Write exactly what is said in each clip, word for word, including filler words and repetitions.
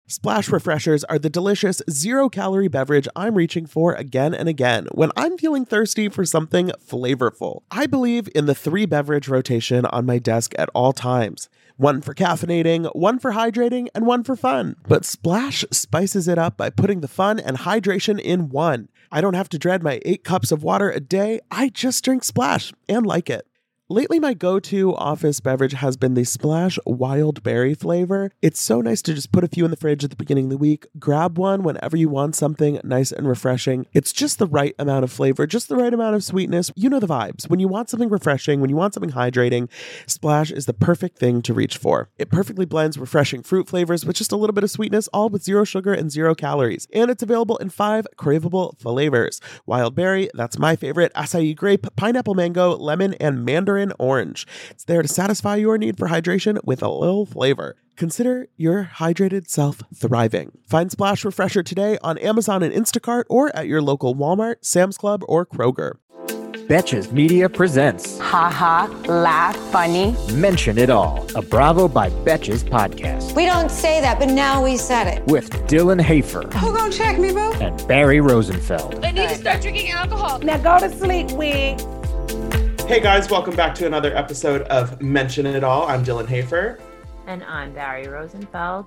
Splash Refreshers are the delicious zero-calorie beverage I'm reaching for again and again when I'm feeling thirsty for something flavorful. I believe in the three-beverage rotation on my desk at all times. One for caffeinating, one for hydrating, and one for fun. But Splash spices it up by putting the fun and hydration in one. I don't have to dread my eight cups of water a day. I just drink Splash and like it. Lately, my go-to office beverage has been the Splash Wild Berry flavor. It's so nice to just put a few in the fridge at the beginning of the week, grab one whenever you want something nice and refreshing. It's just the right amount of flavor, just the right amount of sweetness. You know the vibes. When you want something refreshing, when you want something hydrating, Splash is the perfect thing to reach for. It perfectly blends refreshing fruit flavors with just a little bit of sweetness, all with zero sugar and zero calories. And it's available in five craveable flavors. Wild Berry, that's my favorite, acai grape, pineapple mango, lemon, and mandarin orange. It's there to satisfy your need for hydration with a little flavor. Consider your hydrated self thriving. Find Splash Refresher today on Amazon and Instacart or at your local Walmart, Sam's Club, or Kroger. Betches Media presents Ha ha, laugh, funny. Mention It All, a Bravo by Betches podcast. We don't say that, but now we said it. With Dylan Hafer. Who gonna check me, boo? And Barry Rosenfeld. I need to start drinking alcohol. Now go to sleep, wig. Hey guys, welcome back to another episode of Mention It All. I'm Dylan Hafer. And I'm Barry Rosenfeld.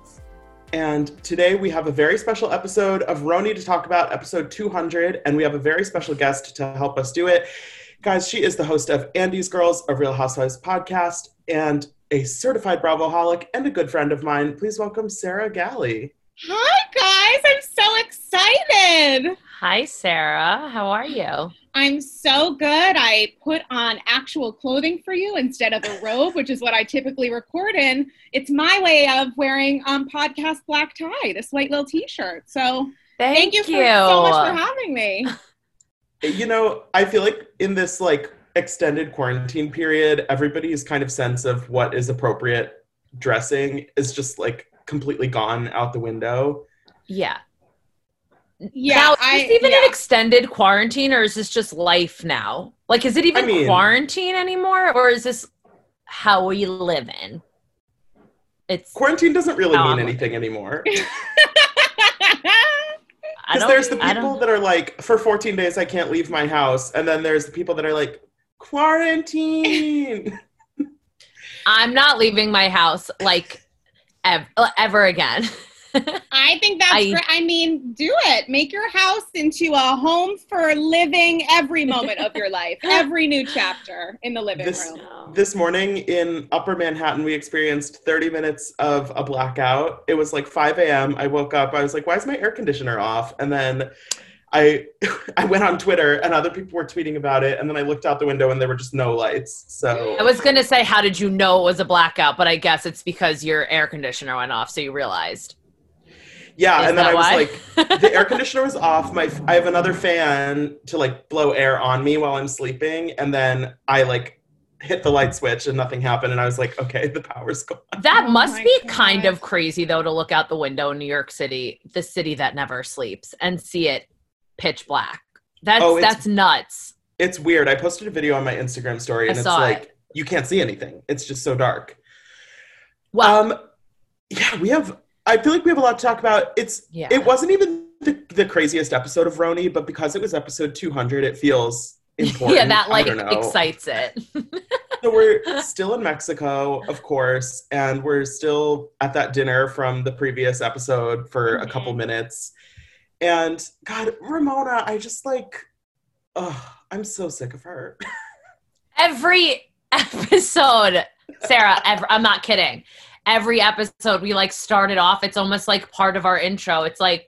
And today we have a very special episode of Roni to talk about, episode two hundred, and we have a very special guest to help us do it. Guys, she is the host of Andy's Girls, a Real Housewives podcast, and a certified Bravoholic and a good friend of mine. Please welcome Sarah Galley. Hi, guys. I'm so excited. Hi, Sarah. How are you? I'm so good. I put on actual clothing for you instead of a robe, which is what I typically record in. It's my way of wearing um podcast black tie, this white little t-shirt. So thank, thank you, you. For, so much for having me. You know, I feel like in this like extended quarantine period, everybody's kind of sense of what is appropriate dressing is just like completely gone out the window. Yeah. Yeah. Now, is I, this even yeah. an extended quarantine, or is this just life now? Like, is it even I mean, quarantine anymore, or is this how we live in? It's quarantine doesn't really mean mean anything anymore. Because Because there's the people that are like, for fourteen days, I can't leave my house. And then there's the people that are like, quarantine. I'm not leaving my house, like, ever, ever again. I think that's I, great. I mean, do it. Make your house into a home for living every moment of your life, every new chapter in the living this, room. This morning in Upper Manhattan, we experienced thirty minutes of a blackout. It was like five a.m. I woke up. I was like, why is my air conditioner off? And then I I went on Twitter and other people were tweeting about it. And then I looked out the window and there were just no lights. So I was going to say, how did you know it was a blackout? But I guess it's because your air conditioner went off, so you realized. Yeah, Is and then I was why? like, the air conditioner was off. My, I have another fan to like blow air on me while I'm sleeping, and then I like hit the light switch and nothing happened, and I was like, okay, the power's gone. That Oh must my be God. kind of crazy, though, to look out the window in New York City, the city that never sleeps, and see it pitch black. That's Oh, it's- that's nuts. It's weird. I posted a video on my Instagram story, and I it's saw like it. you can't see anything. It's just so dark. Well, Um, yeah, we have. I feel like we have a lot to talk about. It's. Yeah. It wasn't even the, the craziest episode of Roni, but because it was episode two hundred, it feels important. yeah, that like I don't know. excites it. So we're still in Mexico, of course, and we're still at that dinner from the previous episode for a couple Mhm. minutes. And God, Ramona, I just like, oh, I'm so sick of her. Every episode, Sarah, ever, I'm not kidding. Every episode we like started off, it's almost like part of our intro. It's like,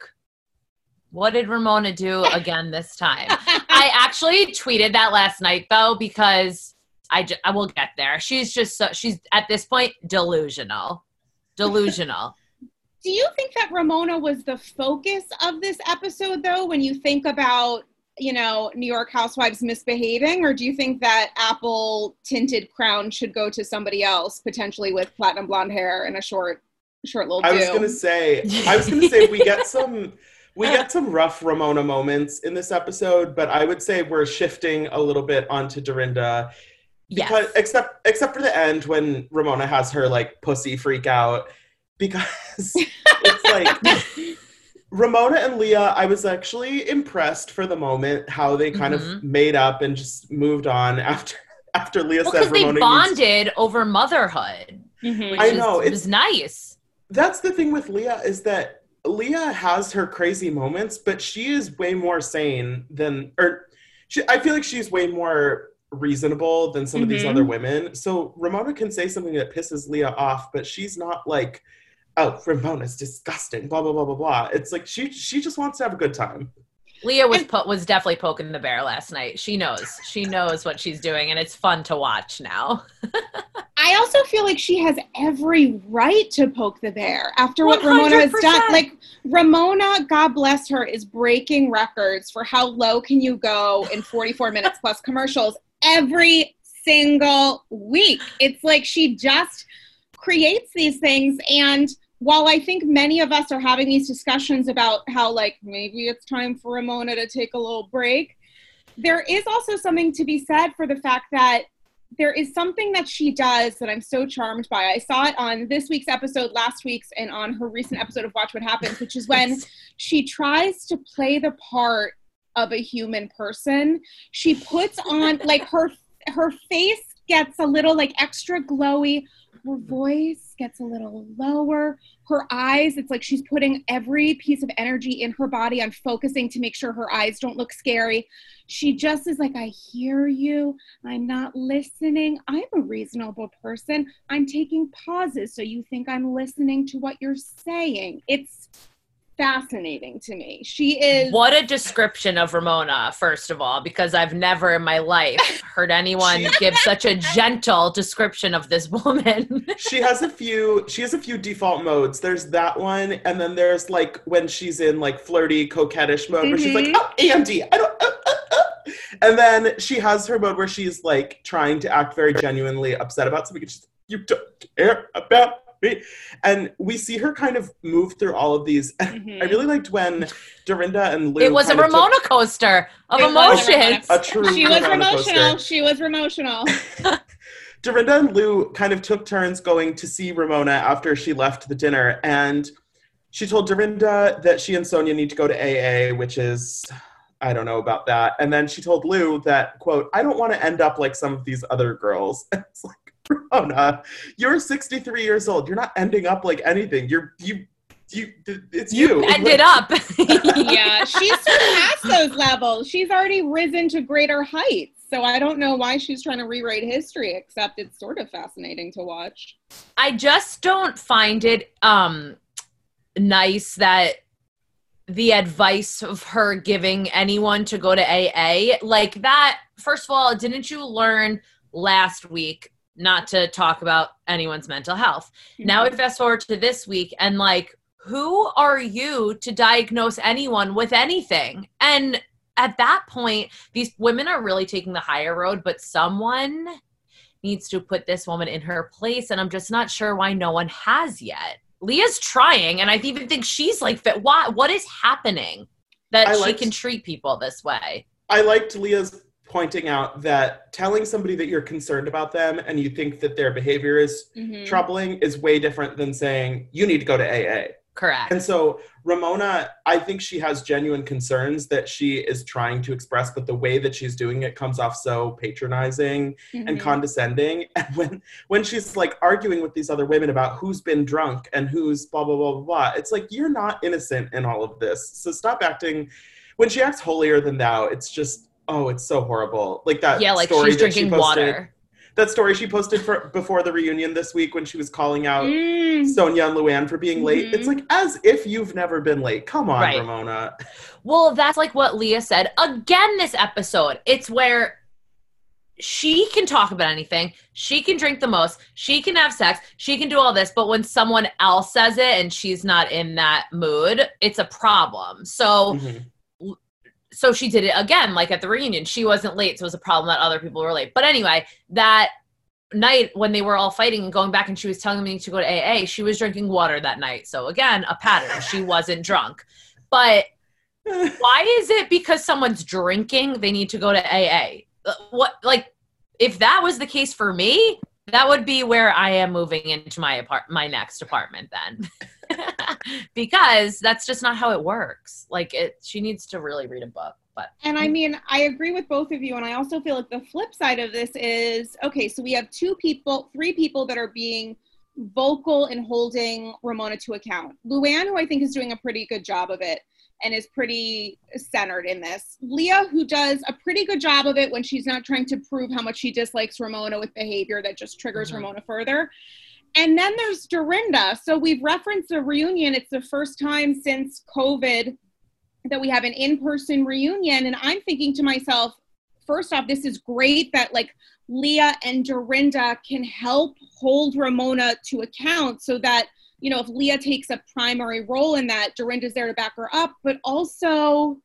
what did Ramona do again this time? I actually tweeted that last night though, because I, ju- I will get there. She's just so, she's at this point delusional, delusional. Do you think that Ramona was the focus of this episode, though, when you think about, you know, New York housewives misbehaving? Or do you think that apple-tinted crown should go to somebody else, potentially with platinum blonde hair and a short, short little I do? was gonna say, I was gonna say we get some, we get some rough Ramona moments in this episode, but I would say we're shifting a little bit onto Dorinda. Because Yes. except except for the end when Ramona has her like pussy freak out. because it's like Ramona and Leah, I was actually impressed for the moment how they kind mm-hmm. of made up and just moved on after after Leah well, said Ramona Ramona they bonded needs- over motherhood. Mm-hmm. Which I is, know. It was nice. That's the thing with Leah is that Leah has her crazy moments, but she is way more sane than, or she, I feel like she's way more reasonable than some mm-hmm. of these other women. So Ramona can say something that pisses Leah off, but she's not like, oh, Ramona's disgusting, blah, blah, blah, blah, blah. It's like she she just wants to have a good time. Leah was po- was definitely poking the bear last night. She knows. She knows what she's doing, and it's fun to watch now. I also feel like she has every right to poke the bear after what Ramona has done. Like, Ramona, God bless her, is breaking records for how low can you go in forty-four minutes plus commercials every single week. It's like she just creates these things, and while I think many of us are having these discussions about how, like, maybe it's time for Ramona to take a little break, there is also something to be said for the fact that there is something that she does that I'm so charmed by. I saw it on this week's episode, last week's, and on her recent episode of Watch What Happens, which is when she tries to play the part of a human person. She puts on, like, her her face gets a little, like, extra glowy. Her voice gets a little lower. Her eyes, it's like she's putting every piece of energy in her body on focusing to make sure her eyes don't look scary. She just is like, I hear you. I'm not listening. I'm a reasonable person. I'm taking pauses so you think I'm listening to what you're saying. It's fascinating to me. She is... What a description of Ramona, first of all, because I've never in my life heard anyone give such a gentle description of this woman. She has a few, she has a few default modes. There's that one, and then there's like when she's in like flirty, coquettish mode, mm-hmm. where she's like, oh, Andy, I don't, uh, uh, uh. And then she has her mode where she's like trying to act very genuinely upset about something. She's, you don't care about me. And we see her kind of move through all of these. Mm-hmm. I really liked when Dorinda and Lou. It was a Ramona took, coaster of emotions. A, a true she was Ramona emotional. Coaster. She was emotional. Dorinda and Lou kind of took turns going to see Ramona after she left the dinner. And she told Dorinda that she and Sonia need to go to A A, which is, I don't know about that. And then she told Lou that, quote, I don't want to end up like some of these other girls. It's like, Ramona, you're sixty-three years old. You're not ending up like anything. You're, you, you, it's you. You ended up. Yeah, she's surpassed those levels. She's already risen to greater heights. So I don't know why she's trying to rewrite history, except it's sort of fascinating to watch. I just don't find it um, nice that the advice of her giving anyone to go to A A, like that, first of all, didn't you learn last week not to talk about anyone's mental health? Mm-hmm. Now we fast forward to this week and like, who are you to diagnose anyone with anything? And at that point, these women are really taking the higher road, but someone needs to put this woman in her place. And I'm just not sure why no one has yet. Leah's trying. And I even think she's like, why, what is happening that I she liked, can treat people this way? I liked Leah's pointing out that telling somebody that you're concerned about them and you think that their behavior is mm-hmm. troubling is way different than saying you need to go to A A. Correct. And so Ramona, I think she has genuine concerns that she is trying to express, but the way that she's doing it comes off so patronizing mm-hmm. and condescending. And when, when she's like arguing with these other women about who's been drunk and who's blah, blah, blah, blah, blah, it's like, you're not innocent in all of this. So stop acting. When she acts holier than thou, it's just, oh, it's so horrible. Like that yeah, like story she's that drinking she posted, water. That story she posted for before the reunion this week when she was calling out mm. Sonia and Luann for being late. Mm-hmm. It's like, as if you've never been late. Come on, right. Ramona. Well, that's like what Leah said. Again, this episode, it's where she can talk about anything. She can drink the most. She can have sex. She can do all this. But when someone else says it and she's not in that mood, it's a problem. So... Mm-hmm. So she did it again, like at the reunion. She wasn't late, so it was a problem that other people were late. But anyway, that night when they were all fighting and going back and she was telling me to go to A A, she was drinking water that night. So again, a pattern. She wasn't drunk. But why is it because someone's drinking, they need to go to A A? What, like, if that was the case for me, That would be where I am moving into my apart- my next apartment then. Because that's just not how it works. Like it, she needs to really read a book. But And I mean, I agree with both of you. And I also feel like the flip side of this is, okay, so we have two people, three people that are being vocal and holding Ramona to account. Luann, who I think is doing a pretty good job of it and is pretty centered in this. Leah, who does a pretty good job of it when she's not trying to prove how much she dislikes Ramona with behavior that just triggers mm-hmm. Ramona further. And then there's Dorinda. So we've referenced a reunion. It's the first time since COVID that we have an in-person reunion. And I'm thinking to myself, first off, this is great that like Leah and Dorinda can help hold Ramona to account so that, you know, if Leah takes a primary role in that, Dorinda's there to back her up. But also,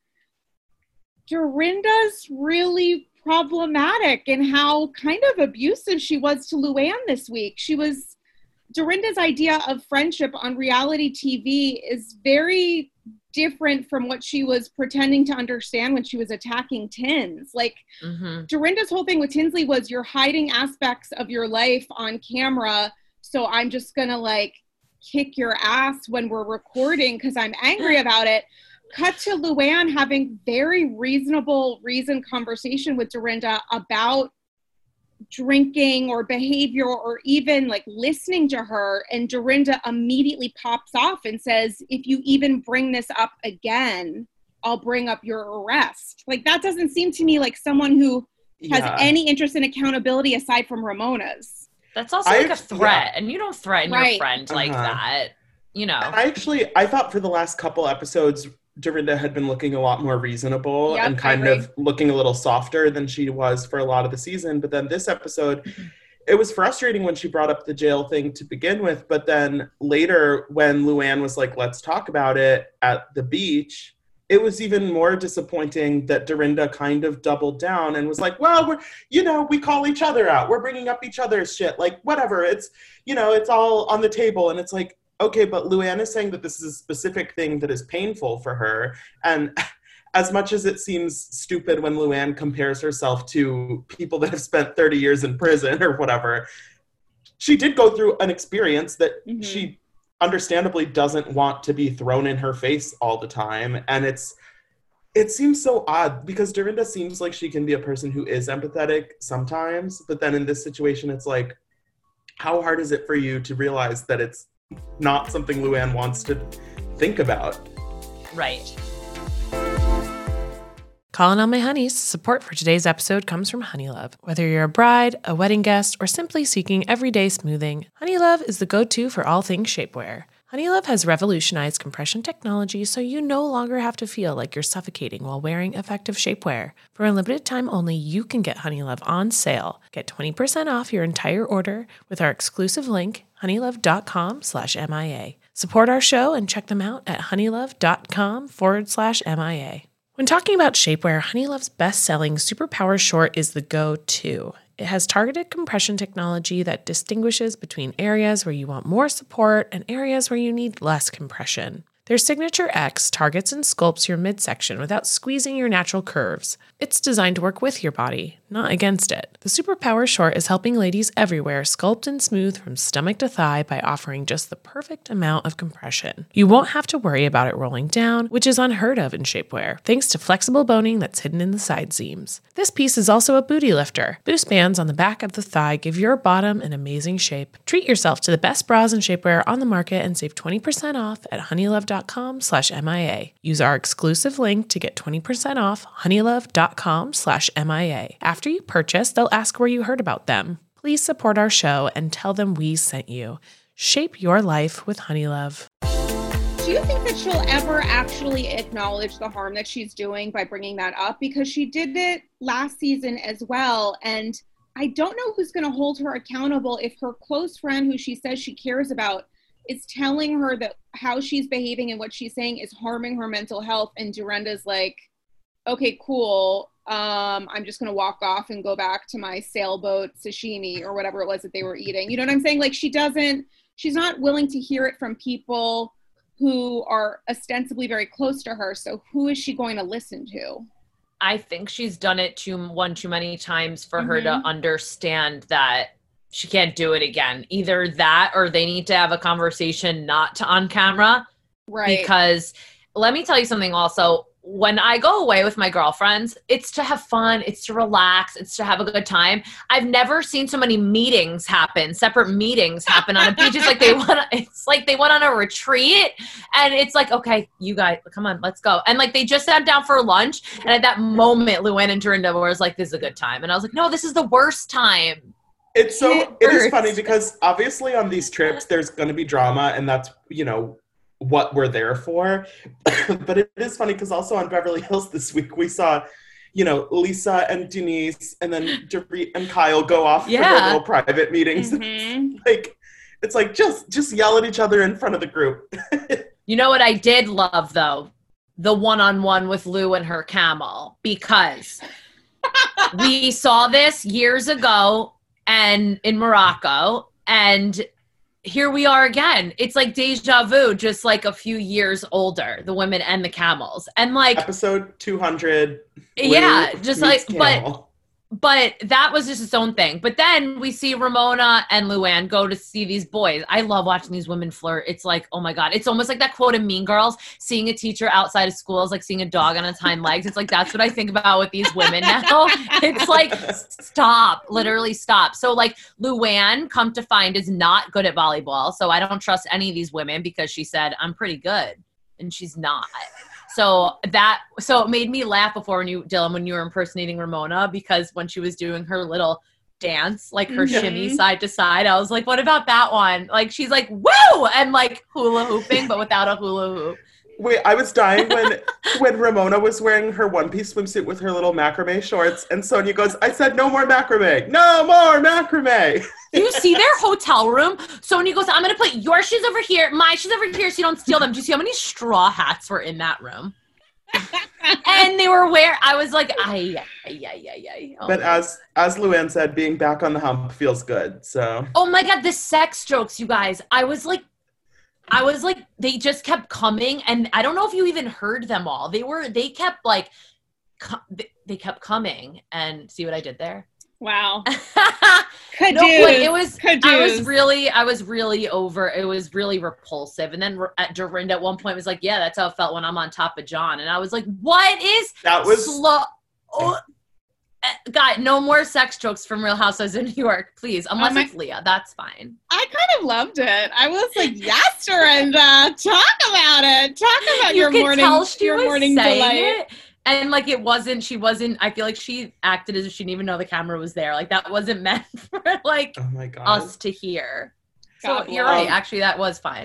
Dorinda's really problematic in how kind of abusive she was to Luann this week. She was, Dorinda's idea of friendship on reality T V is very different from what she was pretending to understand when she was attacking Tins. Like, mm-hmm. Dorinda's whole thing with Tinsley was, you're hiding aspects of your life on camera, so I'm just gonna like kick your ass when we're recording because I'm angry about it. Cut to Luann having very reasonable reasoned conversation with Dorinda about drinking or behavior or even like listening to her, and Dorinda immediately pops off and says, if you even bring this up again, I'll bring up your arrest. Like, that doesn't seem to me like someone who has yeah. any interest in accountability aside from Ramona's. That's also I, like a threat, yeah. and you don't threaten right. your friend like uh-huh. that, you know. And I actually, I thought for the last couple episodes, Dorinda had been looking a lot more reasonable yep, and kind of looking a little softer than she was for a lot of the season. But then this episode, mm-hmm. it was frustrating when she brought up the jail thing to begin with. But then later when Luann was like, let's talk about it at the beach, it was even more disappointing that Dorinda kind of doubled down and was like, well, we're, you know, we call each other out. We're bringing up each other's shit. Like, whatever. It's, you know, it's all on the table. And it's like, okay, but Luann is saying that this is a specific thing that is painful for her. And as much as it seems stupid when Luann compares herself to people that have spent thirty years in prison or whatever, she did go through an experience that mm-hmm. she understandably doesn't want to be thrown in her face all the time. And it's, it seems so odd because Dorinda seems like she can be a person who is empathetic sometimes, but then in this situation, it's like, how hard is it for you to realize that it's not something Luann wants to think about? Right. Calling all my honeys. Support for today's episode comes from Honeylove. Whether you're a bride, a wedding guest, or simply seeking everyday smoothing, Honeylove is the go-to for all things shapewear. Honeylove has revolutionized compression technology so you no longer have to feel like you're suffocating while wearing effective shapewear. For a limited time only, you can get Honeylove on sale. Get twenty percent off your entire order with our exclusive link, honeylove.com slash MIA. Support our show and check them out at honeylove.com forward slash MIA. When talking about shapewear, Honeylove's best-selling Superpower Short is the go-to. It has targeted compression technology that distinguishes between areas where you want more support and areas where you need less compression. Their Signature X targets and sculpts your midsection without squeezing your natural curves. It's designed to work with your body, not against it. The Superpower Short is helping ladies everywhere sculpt and smooth from stomach to thigh by offering just the perfect amount of compression. You won't have to worry about it rolling down, which is unheard of in shapewear, thanks to flexible boning that's hidden in the side seams. This piece is also a booty lifter. Boost bands on the back of the thigh give your bottom an amazing shape. Treat yourself to the best bras and shapewear on the market and save twenty percent off at honeylove.com slash MIA. Use our exclusive link to get twenty percent off honeylove.com slash MIA. After you purchase, they'll ask where you heard about them. Please support our show and tell them we sent you. Shape your life with Honeylove. Do you think that she'll ever actually acknowledge the harm that she's doing by bringing that up? Because she did it last season as well. And I don't know who's going to hold her accountable if her close friend, who she says she cares about, is telling her that how she's behaving and what she's saying is harming her mental health. And Dorinda's like, okay, cool. Um, I'm just going to walk off and go back to my sailboat sashimi or whatever it was that they were eating. You know what I'm saying? Like, she doesn't, she's not willing to hear it from people who are ostensibly very close to her. So who is she going to listen to? I think she's done it too one too many times for mm-hmm. her to understand that she can't do it again. Either that or they need to have a conversation not to on camera. Right. Because let me tell you something also. When I go away with my girlfriends, it's to have fun, it's to relax, it's to have a good time. I've never seen so many meetings happen, separate meetings happen on a beach. It's like they went, it's like they went on a retreat, and it's like, okay, you guys, come on, let's go. And like they just sat down for lunch, and at that moment, Luann and Dorinda was like, "This is a good time," and I was like, "No, this is the worst time." It's so It it is hurts. funny because obviously on these trips there's going to be drama, and that's, you know, what we're there for. But it is funny because also on Beverly Hills this week we saw, you know, Lisa and Denise and then Dorit and Kyle go off for Yeah. their little private meetings. Mhm. Like, it's like just just yell at each other in front of the group. You know what I did love though? The one-on-one with Lou and her camel, because we saw this years ago and in Morocco, and here we are again. It's like deja vu, just like a few years older, the women and the camels. And like, Episode two hundred. yeah, Lou just meets like, but Camel. But that was just its own thing. But then we see Ramona and Luann go to see these boys. I love watching these women flirt. It's like, oh my God. It's almost like that quote in Mean Girls, seeing a teacher outside of school is like seeing a dog on its hind legs. It's like, that's what I think about with these women now. It's like, stop, literally stop. So like Luann, come to find, is not good at volleyball. So I don't trust any of these women because she said, I'm pretty good. And she's not. So that, so it made me laugh before when you, Dylan, when you were impersonating Ramona, because when she was doing her little dance, like her Mhm. shimmy side to side, I was like, what about that one? Like, she's like, woo! And like hula hooping, but without a hula hoop. Wait, I was dying when when Ramona was wearing her one-piece swimsuit with her little macrame shorts, and Sonia goes, I said no more macrame. No more macrame. Do you see their hotel room? Sonia goes, I'm going to put your shoes over here, my shoes over here, so you don't steal them. Do you see how many straw hats were in that room? And they were wearing, I was like, ay, ay, ay, ay, ay. Oh But my as as Luann said, being back on the hump feels good. So Oh my God, the sex jokes, you guys. I was like, I was like, they just kept coming. And I don't know if you even heard them all. They were, they kept like, co- they- they kept coming. And see what I did there? Wow. No, like, it was, Caduce. I was really, I was really over, it was really repulsive. And then R- at Dorinda at one point was like, yeah, that's how it felt when I'm on top of John. And I was like, what is that was slow? Oh, uh, God, no more sex jokes from Real Housewives of New York, please. Unless Oh my- it's Leah, that's fine. I kind of loved it. I was like, yes, Dorinda, talk about it. Talk about You your could morning, tell she your was morning saying delight. it. And like it wasn't, she wasn't, I feel like she acted as if she didn't even know the camera was there. Like that wasn't meant for like oh my god. us to hear. So God you're bless. right. Actually, that was fine.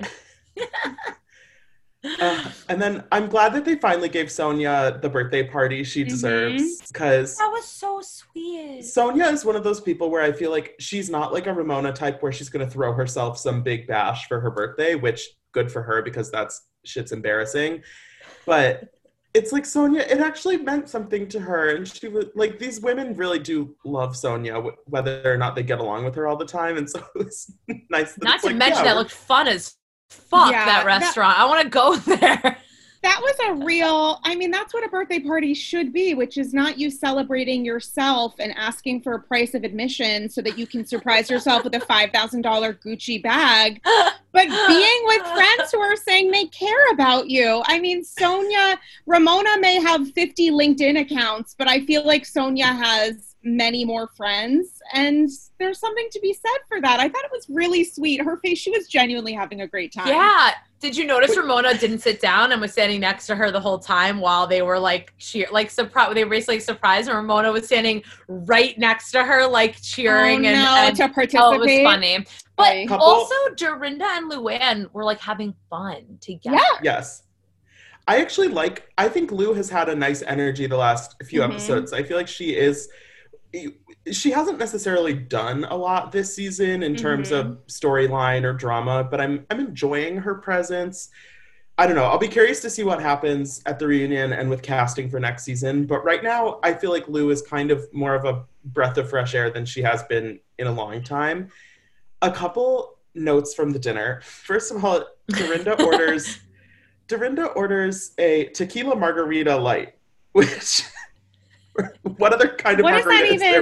Uh, and then I'm glad that they finally gave Sonia the birthday party she deserves, because That was so sweet. Sonia is one of those people where I feel like she's not like a Ramona type where she's going to throw herself some big bash for her birthday, which good for her because that's shit's embarrassing. But it's like Sonia, it actually meant something to her. And she was like, these women really do love Sonia, w- whether or not they get along with her all the time. And so it's nice. That Not it's to like, mention yeah, that we're- looked fun as fuck, Yeah, that that- restaurant. I want to go there. That was a real, I mean, that's what a birthday party should be, which is not you celebrating yourself and asking for a price of admission so that you can surprise yourself with a five thousand dollars Gucci bag, but being with friends who are saying they care about you. I mean, Sonia, Ramona may have fifty LinkedIn accounts, but I feel like Sonia has many more friends, and there's something to be said for that. I thought it was really sweet. Her face, she was genuinely having a great time. Yeah. Did you notice Ramona didn't sit down and was standing next to her the whole time while they were like cheer, like surprise? They were basically surprised, and Ramona was standing right next to her, like cheering Oh, and, no, and to participate. oh, it was funny. But Right. Couple- also, Dorinda and Luann were like having fun together. Yeah. Yes. I actually like, I think Lou has had a nice energy the last few Mhm. episodes. I feel like she is, she hasn't necessarily done a lot this season in terms Mhm. of storyline or drama, but I'm I'm enjoying her presence. I don't know. I'll be curious to see what happens at the reunion and with casting for next season. But right now, I feel like Lou is kind of more of a breath of fresh air than she has been in a long time. A couple notes from the dinner. First of all, Dorinda orders Dorinda orders a tequila margarita light, which what other kind of What does margarita that is there? even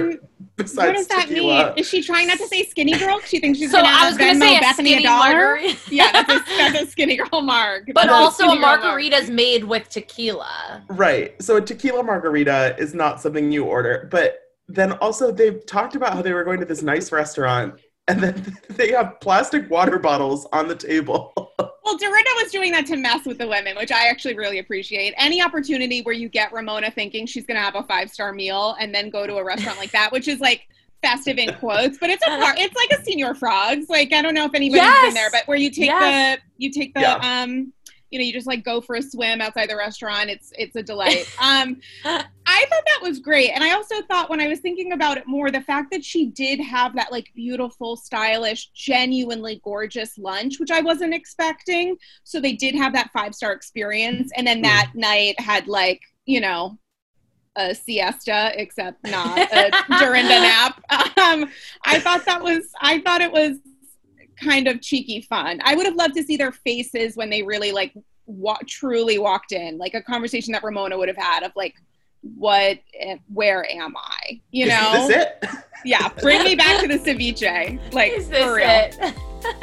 besides What does that tequila. mean? Is she trying not to say skinny girl? She thinks she's So gonna I was gonna Venmo say a Bethany skinny a dollar. margarita. Yeah, that's a, that's a skinny girl mark. But That's also a skinny girl mark. margarita's made with tequila. Right. So a tequila margarita is not something you order. But then also they've talked about how they were going to this nice restaurant and then they have plastic water bottles on the table. Well, Dorinda was doing that to mess with the women, which I actually really appreciate. Any opportunity where you get Ramona thinking she's going to have a five-star meal and then go to a restaurant like that, which is like festive in quotes, but it's a par- it's like a Senior Frogs. Like, I don't know if anybody's Yes! been there, but where you take Yes. the, you take the, Yeah. um, you know, you just like go for a swim outside the restaurant. It's, it's a delight. Um, I thought that was great. And I also thought when I was thinking about it more, the fact that she did have that like beautiful, stylish, genuinely gorgeous lunch, which I wasn't expecting. So they did have that five-star experience. And then that mm. night had like, you know, a siesta, except not a Dorinda nap. Um, I thought that was, I thought it was kind of cheeky fun. I would have loved to see their faces when they really like wa- truly walked in, like a conversation that Ramona would have had of like, what, where am I? You know? Is this it? Yeah, bring me back to the ceviche. Like, Is this for real. it?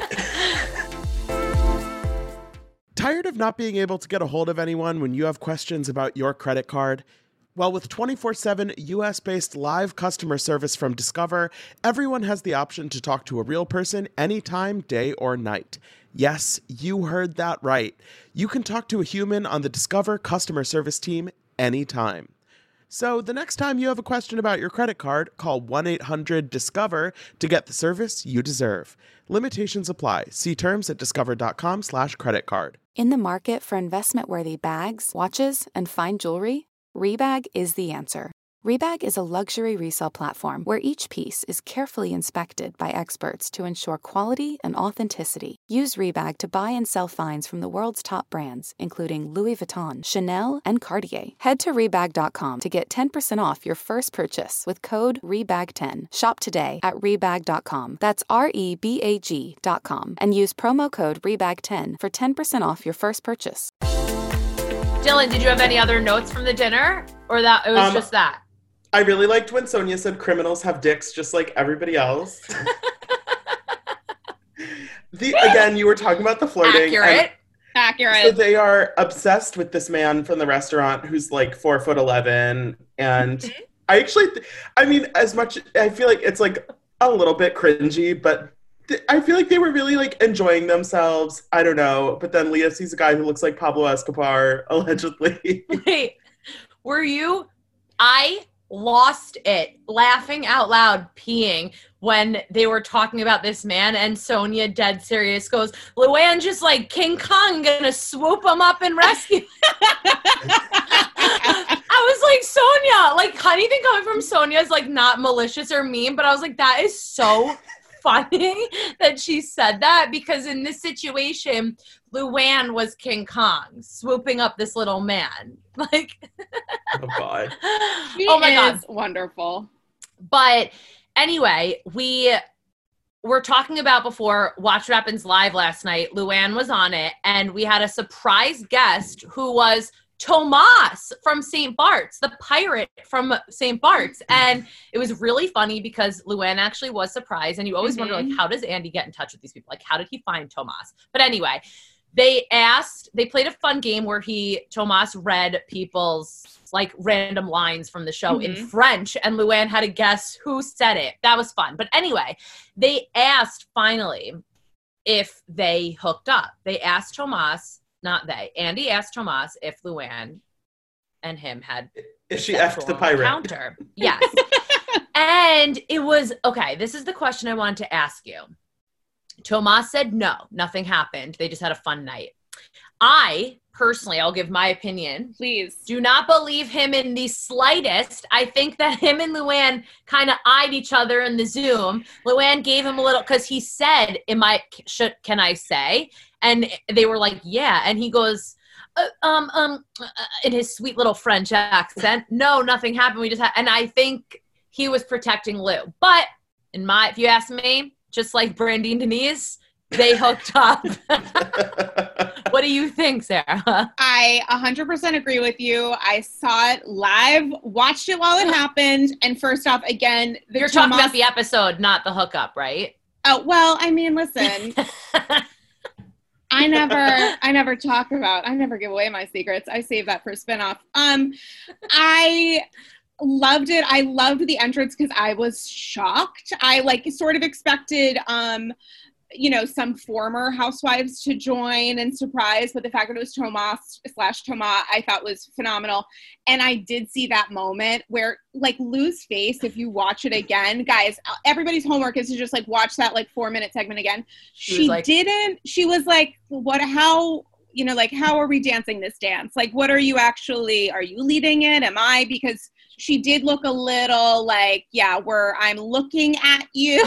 Tired of not being able to get a hold of anyone when you have questions about your credit card? Well, with twenty-four seven U S-based live customer service from Discover, everyone has the option to talk to a real person anytime, day or night. Yes, you heard that right. You can talk to a human on the Discover customer service team anytime. So the next time you have a question about your credit card, call one eight hundred discover to get the service you deserve. Limitations apply. See terms at discover.com slash credit card. In the market for investment-worthy bags, watches, and fine jewelry, Rebag is the answer. Rebag is a luxury resale platform where each piece is carefully inspected by experts to ensure quality and authenticity. Use Rebag to buy and sell finds from the world's top brands, including Louis Vuitton, Chanel, and Cartier. Head to Rebag dot com to get ten percent off your first purchase with code R E B A G ten. Shop today at Rebag dot com. That's R E B A G dot com. And use promo code R E B A G ten for ten percent off your first purchase. Dylan, did you have any other notes from the dinner? Or that it was Um, just that? I really liked when Sonia said criminals have dicks just like everybody else. the Again, you were talking about the flirting. Accurate. Accurate. So they are obsessed with this man from the restaurant who's like four foot eleven. And Mm-hmm. I actually, th- I mean, as much, I feel like it's like a little bit cringy, but th- I feel like they were really like enjoying themselves. I don't know. But then Leah sees a guy who looks like Pablo Escobar, allegedly. Wait, were you? I lost it laughing out loud, peeing when they were talking about this man, and Sonia, dead serious, goes, Luann just like King Kong gonna swoop him up and rescue. I was like, Sonia, like anything coming from Sonia is like not malicious or mean, but I was like, that is so funny that she said that, because in this situation, Luann was King Kong swooping up this little man. Like, Oh, God. She oh my is God. wonderful. But anyway, we were talking about before Watch What Happens Live last night. Luann was on it, and we had a surprise guest who was Tomas from Saint Bart's, the pirate from Saint Bart's. And it was really funny because Luann actually was surprised. And you always Mm-hmm. wonder, like, how does Andy get in touch with these people? Like, how did he find Tomas? But anyway, they asked, they played a fun game where he, Tomas read people's like random lines from the show Mm-hmm. in French, and Luann had to guess who said it. That was fun. But anyway, they asked finally if they hooked up. They asked Tomas, not they, Andy asked Tomas if Luann and him had Is she effed the pirate? encounter. Yes. And it was, okay, this is the question I wanted to ask you. Tomas said no, nothing happened. They just had a fun night. I, personally, I'll give my opinion. Please. Do not believe him in the slightest. I think that him and Luann kind of eyed each other in the Zoom. Luann gave him a little, because he said, "Am I? Should can I say?" And they were like, "Yeah." And he goes, uh, "Um, um," uh, in his sweet little French accent. No, nothing happened. We just had, and I think he was protecting Lou. But in my, if you ask me, just like Brandy and Denise, they hooked up. What do you think, Sarah? I one hundred percent agree with you. I saw it live, watched it while it happened. And first off, again, the You're Tomas- talking about the episode, not the hookup, right? Oh, well, I mean, listen, I never, I never talk about, I never give away my secrets. I save that for spinoff. Um, I loved it. I loved the entrance because I was shocked. I like sort of expected, um, you know, some former housewives to join and surprise, but the fact that it was Tomas slash Toma, I thought was phenomenal. And I did see that moment where, like, Lou's face, if you watch it again, guys, everybody's homework is to just, like, watch that, like, four-minute segment again. She, she like, didn't, she was like, what, how, you know, like, how are we dancing this dance? Like, what are you actually, are you leading it? Am I? Because she did look a little like, yeah, where I'm looking at you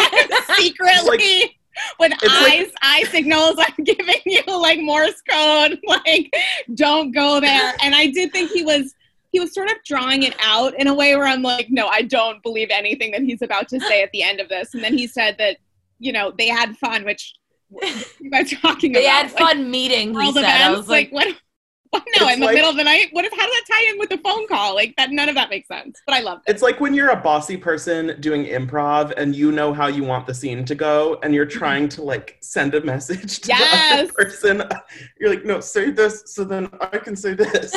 secretly. Like, with eyes, like, eye signals, I'm giving you like Morse code, like don't go there. And I did think he was, he was sort of drawing it out in a way where I'm like, no, I don't believe anything that he's about to say at the end of this. And then he said that, you know, they had fun, which what are you guys talking they about? They had fun like, meeting, he said. Events? I was like, like what? What? No, it's in the like, middle of the night? What is, how does that tie in with the phone call? Like that, none of that makes sense, but I loved it. It's like when you're a bossy person doing improv and you know how you want the scene to go and you're trying to like send a message to yes. the other person. You're like, no, say this so then I can say this.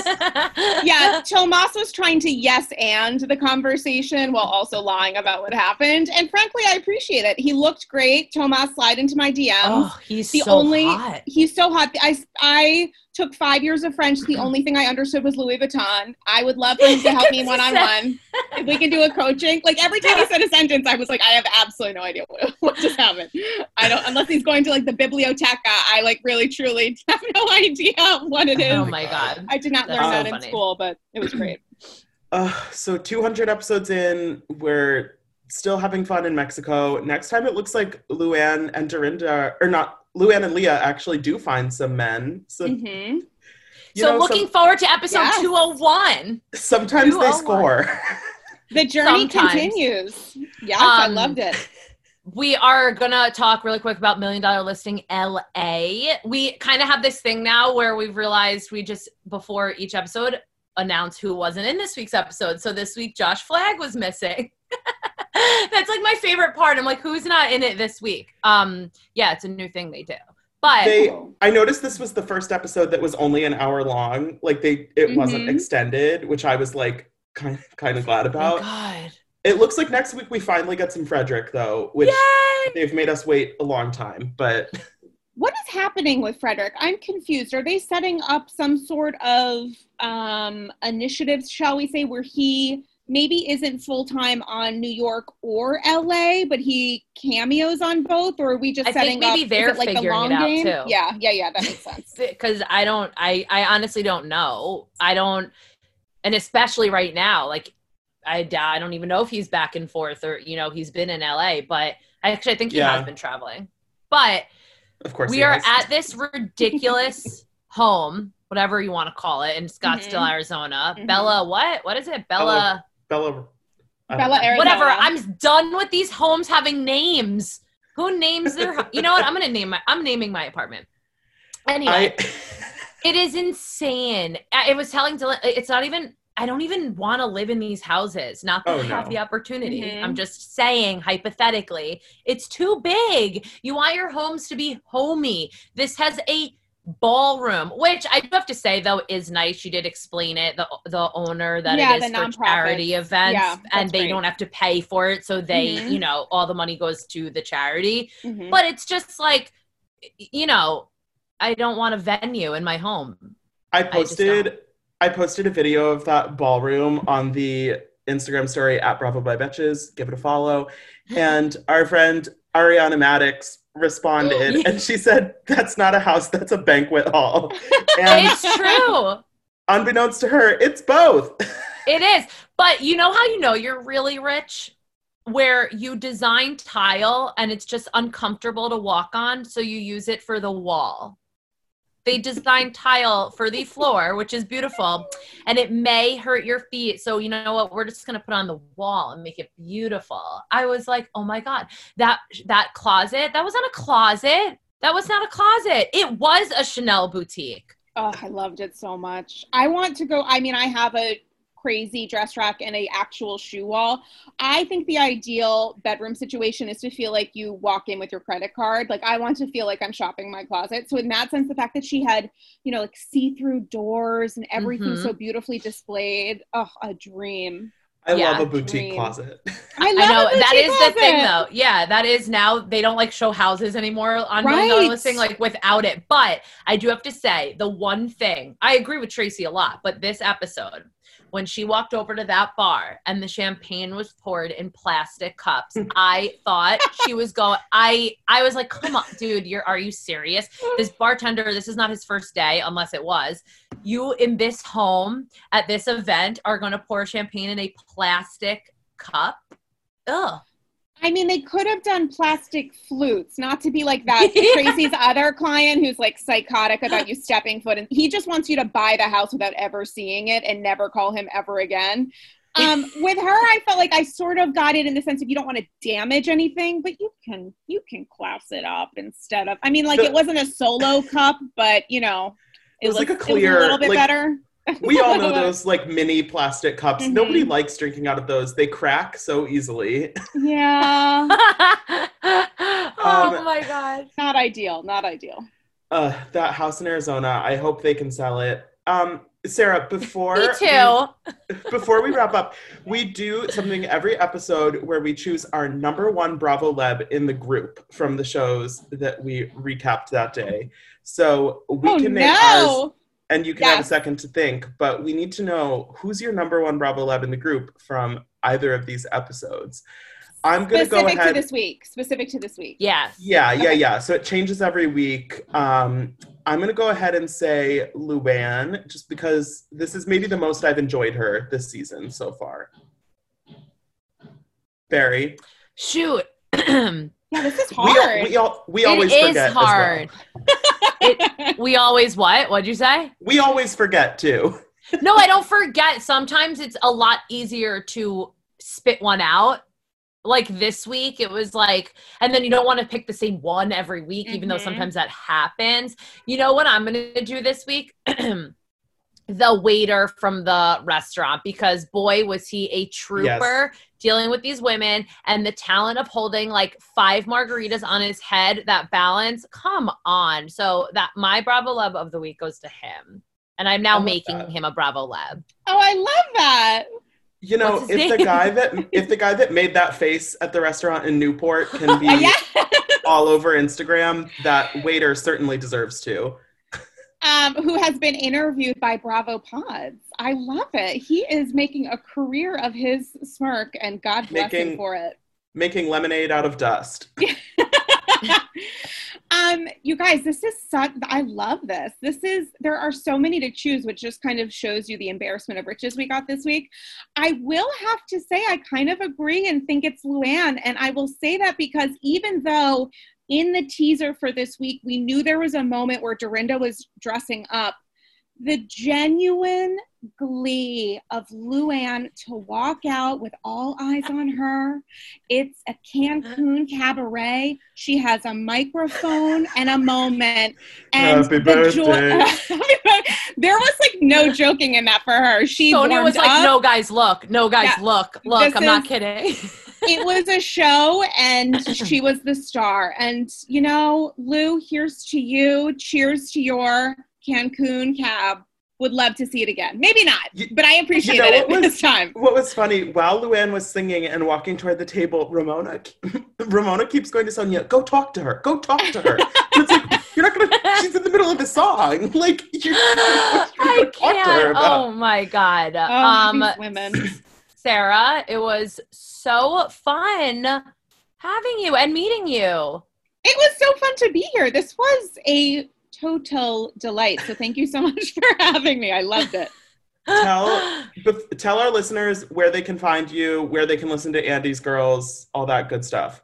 Yeah, Tomas was trying to yes and the conversation while also lying about what happened. And frankly, I appreciate it. He looked great. Tomas, slide into my D Ms. Oh, he's the so only, hot. He's so hot. I, I took five years of French. The only thing I understood was Louis Vuitton. I would love for him to help me one-on-one. If we can do a coaching. Like every time he said a sentence, I was like, I have absolutely no idea what, what just happened. I don't, unless he's going to like the biblioteca, I like really, truly have no idea what it is. Oh my God. I did not That's learn so that funny. in school, but it was great. Uh, so two hundred episodes in, we're still having fun in Mexico. Next time it looks like Luann and Dorinda, or not, Luann and Leah actually do find some men. So, mm-hmm. so know, looking some, forward to episode yes. two oh one. Sometimes two oh one. they score. The journey Sometimes. continues. Yes, um, I loved it. We are going to talk really quick about Million Dollar Listing L A. We kind of have this thing now where we've realized we just, before each episode, announce who wasn't in this week's episode. So this week, Josh Flagg was missing. That's like my favorite part. I'm like, who's not in it this week? Um, yeah, it's a new thing they do. But they, I noticed this was the first episode that was only an hour long. Like they, it Mhm. wasn't extended, which I was like kind of, kind of glad about. Oh God. It looks like next week we finally get some Frederick though, which Yay! they've made us wait a long time. But what is happening with Frederick? I'm confused. Are they setting up some sort of um, initiatives, shall we say, where he maybe isn't full-time on New York or L A, but he cameos on both? Or are we just I setting think maybe up they're is it like the figuring long it out game? too. Yeah, yeah, yeah, that makes sense. Because I don't, I, I honestly don't know. I don't, and especially right now, like I, I don't even know if he's back and forth or, you know, he's been in L A, but actually I think he Yeah. has been traveling. But of course we he are has. at this ridiculous home, whatever you want to call it, in Scottsdale, Mhm. Arizona. Mhm. Bella, what? What is it? Bella, Bella, I don't Bella know. Arizona. whatever. I'm done with these homes having names. Who names their, ho- you know what? I'm going to name my, I'm naming my apartment. Anyway, I, it is insane. I I was telling Dylan, it's not even, I don't even want to live in these houses. Not that Oh, I have no. the opportunity. Mhm. I'm just saying, hypothetically, it's too big. You want your homes to be homey. This has a ballroom, which I do have to say, though, is nice. She did explain it, the the owner, that Yeah, it is the for nonprofits. charity events, Yeah, and that's they great. don't have to pay for it. So they, Mhm. you know, all the money goes to the charity. Mhm. But it's just like, you know, I don't want a venue in my home. I just posted don't. I, posted a video of that ballroom on the Instagram story at Bravo by Betches. Give it a follow. And our friend Ariana Maddox responded and she said, that's not a house, that's a banquet hall. And It's true. unbeknownst to her, it's both. It is. But you know how you know you're really rich? Where you design tile and it's just uncomfortable to walk on, so you use it for the wall. they designed tile for the floor, which is beautiful, and it may hurt your feet. So you know what? We're just going to put it on the wall and make it beautiful. I was like, oh my God, that, that closet, that was not a closet. That was not a closet. It was a Chanel boutique. Oh, I loved it so much. I want to go. I mean, I have a crazy dress rack and a actual shoe wall. I think the ideal bedroom situation is to feel like you walk in with your credit card. Like, I want to feel like I'm shopping my closet. So in that sense, the fact that she had, you know, like see-through doors and everything mm-hmm. so beautifully displayed. Oh, a dream. I yeah, love a boutique dream. closet. I love I know a boutique that is closet. the thing though. Yeah, that is now they don't like show houses anymore on right. Million Dollar Listing like without it. But I do have to say the one thing, I agree with Tracy a lot, but this episode, when she walked over to that bar and the champagne was poured in plastic cups, I thought she was going, I, I was like, come on, dude, you're, are you serious? This bartender, this is not his first day, unless it was. You in this home at this event are going to pour champagne in a plastic cup? Ugh. I mean, they could have done plastic flutes, not to be like that Tracy's other client who's like psychotic about you stepping foot in. He just wants you to buy the house without ever seeing it and never call him ever again. Um, with her, I felt like I sort of got it in the sense of you don't want to damage anything, but you can you can class it up instead of. I mean, like the, it wasn't a solo cup, but you know, it, it was was like a clear, it was a little bit like, better. We all know those like mini plastic cups. Mm-hmm. Nobody likes drinking out of those. They crack so easily. Yeah. oh um, my God. Not ideal. Not ideal. Uh, that house in Arizona, I hope they can sell it. Um, Sarah, before Me too. we, before we wrap up, we do something every episode where we choose our number one Bravo Leb in the group from the shows that we recapped that day. So we oh, can name no. ours. And you can yes. have a second to think, but we need to know who's your number one Bravo Leb in the group from either of these episodes. I'm going to go ahead. Specific to this week. Specific to this week. Yes. Yeah, yeah, yeah. So it changes every week. Um, I'm going to go ahead and say Luann, just because this is maybe the most I've enjoyed her this season so far. Barry. Shoot. Yeah, this is hard. We, we, all, we always it forget is hard. as well. It, we always what? What'd you say? We always forget too. No, I don't forget. Sometimes it's a lot easier to spit one out. Like this week, it was like, and then you don't want to pick the same one every week, mm-hmm. even though sometimes that happens. You know what I'm going to do this week? The waiter from the restaurant, because boy, was he a trooper yes. dealing with these women, and the talent of holding like five margaritas on his head, that balance, come on. So that my Bravo Leb of the week goes to him. And I'm now making that. him a Bravo Leb. Oh, I love that. You know, if name? the guy that if the guy that made that face at the restaurant in Newport can be yeah. all over Instagram, that waiter certainly deserves to. Um, who has been interviewed by Bravo Pods. I love it. He is making a career of his smirk, and God bless making, him for it. Making lemonade out of dust. um, you guys, this is such, I love this. This is, there are so many to choose, which just kind of shows you the embarrassment of riches we got this week. I will have to say, I kind of agree and think it's Luann. And I will say that because even though in the teaser for this week, we knew there was a moment where Dorinda was dressing up. The genuine glee of Luann to walk out with all eyes on her. It's a Cancun cabaret. She has a microphone and a moment. And Happy the birthday. Joy- there was like no joking in that for her. She Sonia was like, up. no guys, look. No guys, Yeah. look. Look, This I'm is- not kidding. It was a show, and she was the star. And, you know, Lou, here's to you. Cheers to your Cancun cab. Would love to see it again. Maybe not, but I appreciate You know, it what this was- time. What was funny, while Luann was singing and walking toward the table, Ramona Ramona keeps going to Sonia, go talk to her. Go talk to her. It's like, you're not going to, she's in the middle of a song. Like, you're, you're I talk to her can't. about. Oh, my God. Oh, um, these women. Sarah, it was so fun having you and meeting you. It was so fun to be here. This was a total delight. So thank you so much for having me. I loved it. Tell, bef- tell our listeners where they can find you, where they can listen to Andy's Girls, all that good stuff.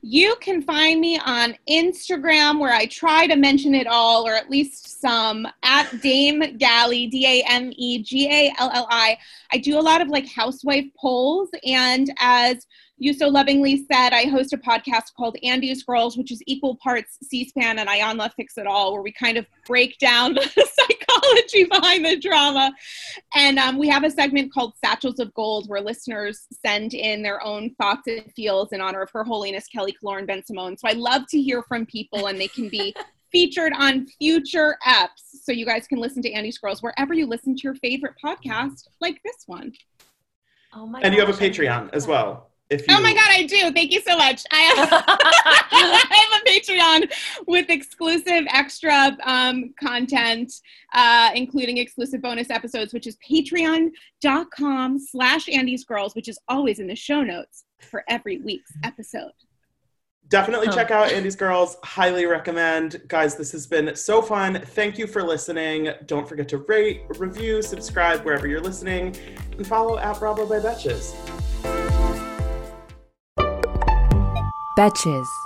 You can find me on Instagram, where I try to mention it all, or at least some, at Dame Galli, D A M E G A L L I. I do a lot of like housewife polls, and as you so lovingly said, I host a podcast called Andy's Girls, which is equal parts C-SPAN and Ayanla Fix It All, where we kind of break down the psychology behind the drama. And um, we have a segment called Satchels of Gold, where listeners send in their own thoughts and feels in honor of Her Holiness Kelly Kaloran Ben-Simone. So I love to hear from people, and they can be featured on future eps. So you guys can listen to Andy's Girls wherever you listen to your favorite podcast, like this one. Oh my And gosh, you have a Patreon as well. If you... Oh my God, I do. Thank you so much. I have, I have a Patreon with exclusive extra um, content, uh, including exclusive bonus episodes, which is patreon.com slash Andy's Girls, which is always in the show notes for every week's episode. Definitely Oh. check out Andy's Girls. Highly recommend. Guys, this has been so fun. Thank you for listening. Don't forget to rate, review, subscribe wherever you're listening, and follow at Bravo by Betches. Betches.